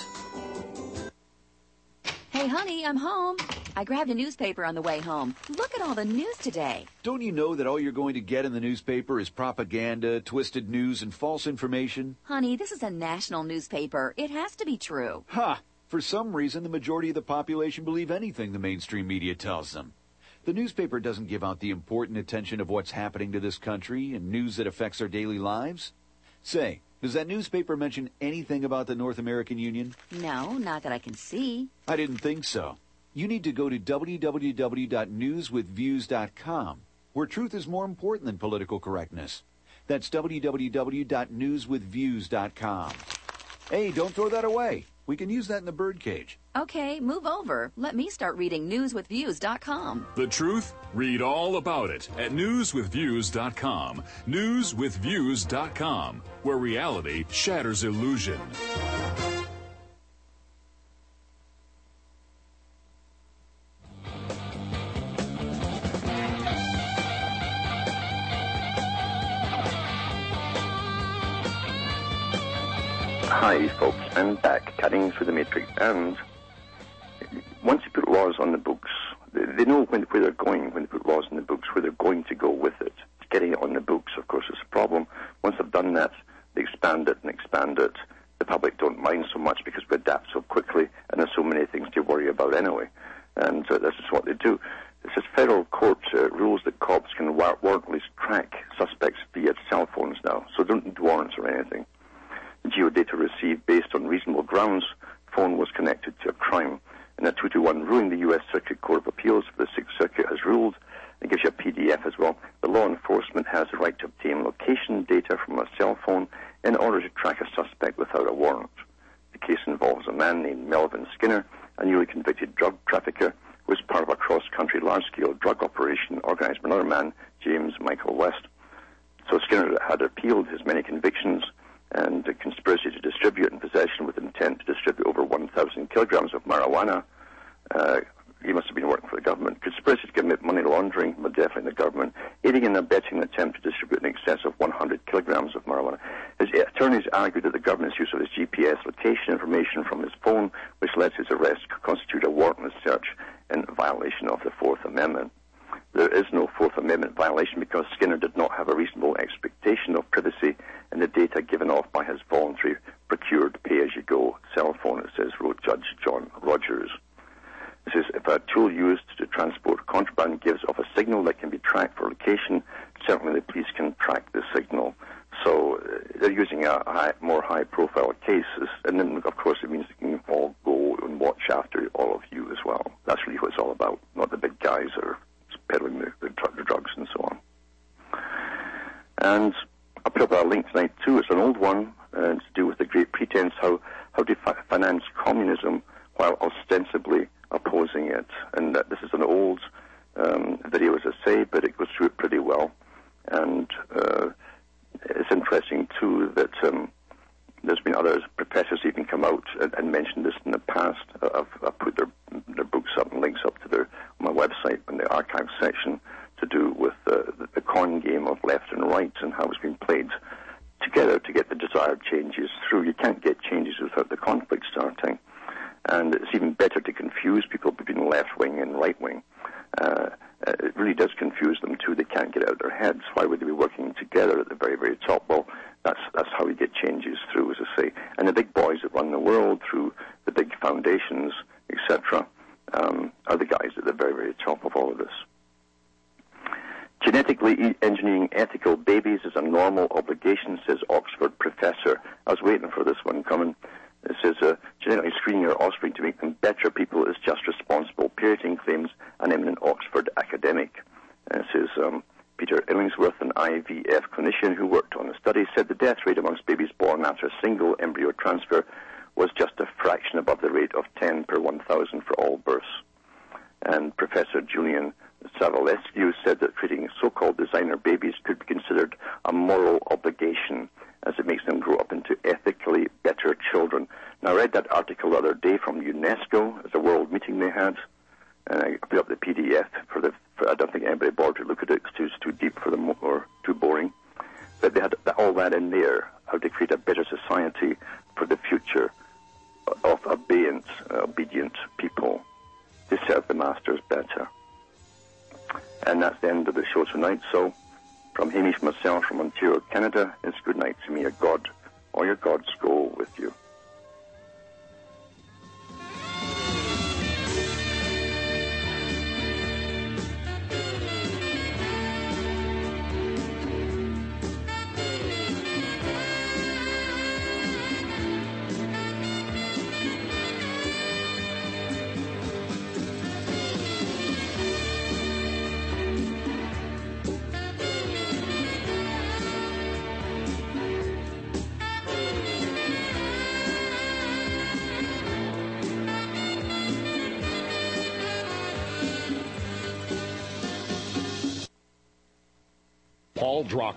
Hey, honey, I'm home. I grabbed a newspaper on the way home. Look at all the news today. Don't you know that all you're going to get in the newspaper is propaganda, twisted news, and false information? Honey, this is a national newspaper. It has to be true. Ha! For some reason, the majority of the population believe anything the mainstream media tells them. The newspaper doesn't give out the important attention of what's happening to this country and news that affects our daily lives. Say, does that newspaper mention anything about the North American Union? No, not that I can see. I didn't think so. You need to go to www.newswithviews.com, where truth is more important than political correctness. That's www.newswithviews.com. Hey, don't throw that away. We can use that in the birdcage. Okay, move over. Let me start reading newswithviews.com. The truth? Read all about it at newswithviews.com. Newswithviews.com, where reality shatters illusion. Hi, folks. I'm back, cutting through the matrix. And once you put laws on the books, they know where they're going when they put laws in the books, where they're going to go with it. It's getting it on the books, of course, is a problem. Once they've done that, they expand it and expand it. The public don't mind so much because we adapt so quickly, and there's so many things to worry about anyway. And this is what they do. It says federal court rules that cops can warrantlessly track suspects via cell phones now. So don't need warrants or anything. Geodata received based on reasonable grounds, phone was connected to a crime. In a 2-1 ruling, the U.S. Circuit Court of Appeals for the Sixth Circuit has ruled, it gives you a PDF as well, the law enforcement has the right to obtain location data from a cell phone in order to track a suspect without a warrant. The case involves a man named Melvin Skinner, a newly convicted drug trafficker who was part of a cross-country large-scale drug operation organized by another man, James Michael West. So Skinner had appealed his many convictions and a conspiracy to distribute and possession with intent to distribute over 1,000 kilograms of marijuana. He must have been working for the government. Conspiracy to commit money laundering, but definitely the government. Aiding and abetting an attempt to distribute in excess of 100 kilograms of marijuana. His attorneys argued that the government's use of his GPS location information from his phone, which led to his arrest, could constitute a warrantless search in violation of the Fourth Amendment. There is no Fourth Amendment violation because Skinner did not have a reasonable expectation of privacy in the data given off by his voluntary procured pay-as-you-go cell phone, it says, wrote Judge John Rogers. It says, if a tool used to transport contraband gives off a signal that can be tracked for location, certainly the police can track the signal. So they're using a more high-profile cases, and then, of course, it means they can all go and watch after all of you as well. That's really what it's all about, not the big guys or peddling the drugs and so on. And I'll put up a link tonight too. It's an old one, and it's to do with the Great Pretense, how to finance communism while ostensibly opposing it. And this is an old video, as I say, but it goes through it pretty well. And it's interesting too that there's been other professors even come out and mentioned this in the past. I've put their books up and links up to my website in the archive section to do with the con game of left and right and how it's been played together to get the desired changes through. You can't get changes without the conflict starting. And it's even better to confuse people between left-wing and right-wing. It really does confuse them too. They can't get it out of their heads. Why would they be working together at the very, very top? Well, that's how we get changes through, as I say. And the big boys that run the world through the big foundations, etc., are the guys at the very, very top of all of this. Genetically engineering ethical babies is a normal obligation, says Oxford professor. I was waiting for this one coming. It says, genetically screening your offspring to make them better people is just responsible parenting, claims an eminent Oxford academic. And it says, Peter Illingsworth, an IVF clinician who worked on the study, said the death rate amongst babies born after a single embryo transfer was just a fraction above the rate of 10 per 1,000 for all births. And Professor Julian Savulescu said that creating so-called designer babies could be considered a moral obligation as it makes them grow up into ethically better children. Now, I read that article the other day from UNESCO. It's a world meeting they had. And I put up the PDF I don't think anybody bothered to look at it because it's too deep for them or too boring. But they had all that in there, how to create a better society for the future of obedient people to serve the masters better. And that's the end of the show tonight. So, from Hamish, myself, from Ontario, Canada, it's good night to me. A God or your gods go with you. Paul Drucker.